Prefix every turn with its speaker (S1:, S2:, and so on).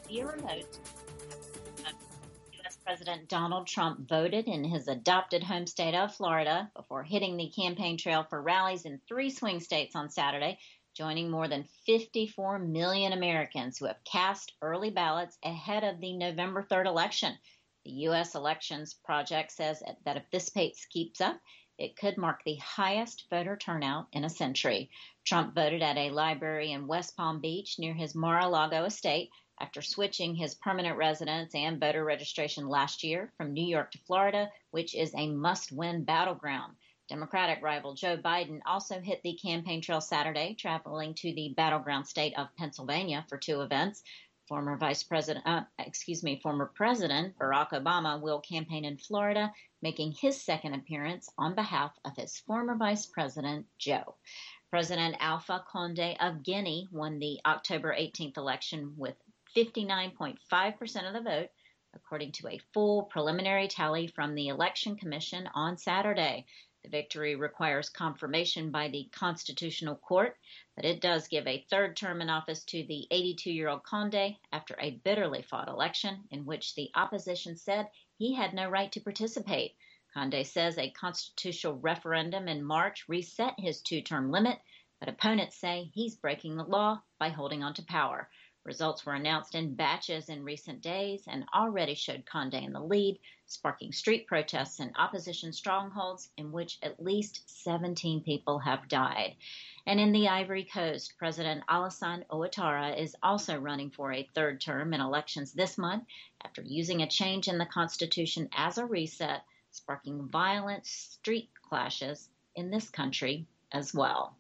S1: via remote. U.S. President Donald Trump voted in his adopted home state of Florida before hitting the campaign trail for rallies in three swing states on Saturday, joining more than 54 million Americans who have cast early ballots ahead of the November 3rd election. The U.S. Elections Project says that if this pace keeps up, it could mark the highest voter turnout in a century. Trump voted at a library in West Palm Beach near his Mar-a-Lago estate after switching his permanent residence and voter registration last year from New York to Florida, which is a must-win battleground. Democratic rival Joe Biden also hit the campaign trail Saturday, traveling to the battleground state of Pennsylvania for two events. Former President Barack Obama will campaign in Florida, making his second appearance on behalf of his former Vice President, Joe. President Alpha Condé of Guinea won the October 18th election with 59.5% of the vote, according to a full preliminary tally from the Election Commission on Saturday. The victory requires confirmation by the Constitutional Court, but it does give a third term in office to the 82-year-old Condé after a bitterly fought election in which the opposition said he had no right to participate. Condé says a constitutional referendum in March reset his two-term limit, but opponents say he's breaking the law by holding on to power. Results were announced in batches in recent days and already showed Condé in the lead, sparking street protests in opposition strongholds in which at least 17 people have died. And in the Ivory Coast, President Alassane Ouattara is also running for a third term in elections this month after using a change in the constitution as a reset, sparking violent street clashes in this country as well.